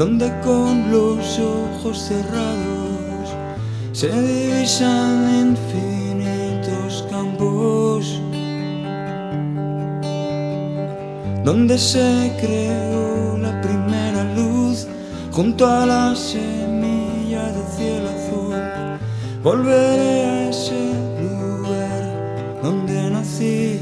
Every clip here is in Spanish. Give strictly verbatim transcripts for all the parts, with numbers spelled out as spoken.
donde con los ojos cerrados se divisan infinitos campos, donde se creó la primera luz junto a la semilla de cielo azul. Volveré a ese lugar donde nací,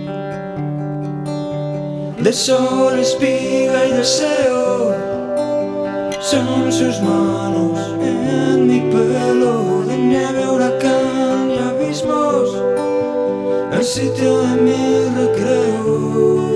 de sol, espiga y deseo. Son sus manos en mi pelo, de nieve, huracán y abismos, el sitio de mi recreo.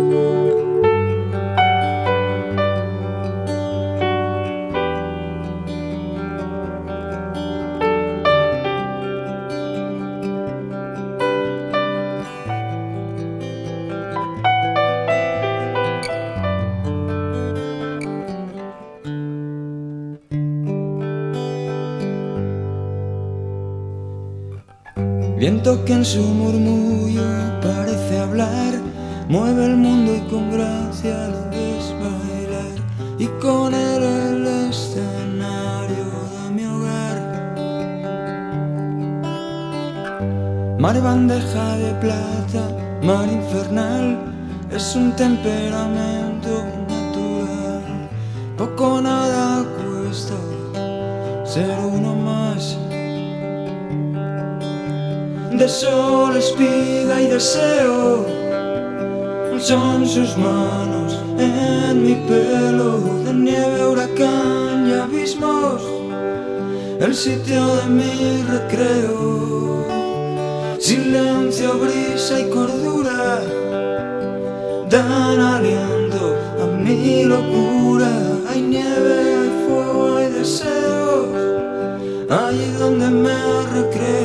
Viento que en su murmullo parece hablar, mueve el mundo y con gracia lo ves bailar, y con él el escenario de mi hogar. Mar bandeja de plata, mar infernal, es un temperamento natural. Poco nada cuesta ser uno más. De sol, espiga y deseo, son sus manos en mi pelo, de nieve, huracán y abismos, el sitio de mi recreo. Silencio, brisa y cordura dan aliento a mi locura. Hay nieve, hay fuego, hay deseos, allí donde me recreo.